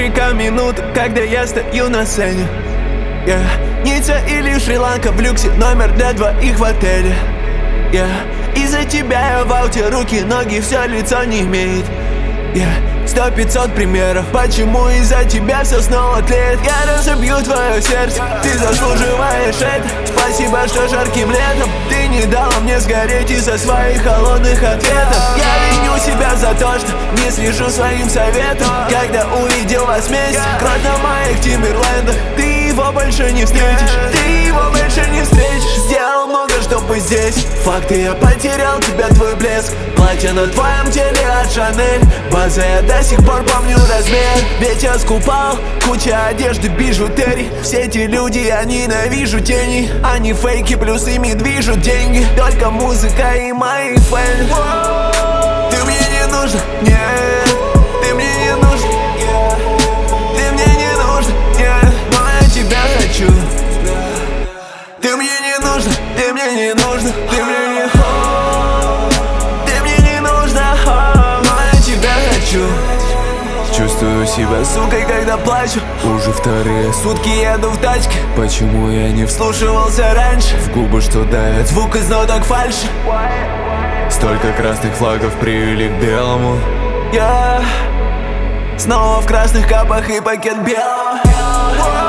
Америка минута, когда я стою на сцене. Ницца или Шри-Ланка в люксе, номер для двоих в отеле. Из-за тебя я в ауте, руки, ноги, все лицо не имеет. 100-500 примеров, почему из-за тебя все снова тлеет. Я разобью твое сердце, ты заслуживаешь это. Спасибо, что жарким летом ты не дала мне сгореть из-за своих холодных ответов. Я виню себя за то, что не слежу своим советом. Когда увидел вас вместе, кровь на моих Тимберлендах. Ты его больше не встретишь, ты его больше не встретишь. Сделал много, чтобы здесь факты, я потерял тебя, твой блеск. Платье на твоем теле от Шанель, база, я до сих пор помню размер. Ведь я скупал куча одежды, бижутерий. Все эти люди, я ненавижу тени. Они фейки, плюс ими движут деньги. Только музыка и мои фэны. Ты мне не нужна, нет. Ты мне не нужна, ты мне не нужна, нет. Но я тебя хочу. Ты мне не нужна, ты мне не нужна, ты мне не чувствую себя сукой, когда плачу. Уже вторые сутки еду в тачке. Почему я не вслушивался раньше? В губы что давят, звук из ноток фальши. Столько красных флагов привели к белому. Я снова в красных капах и пакет белого.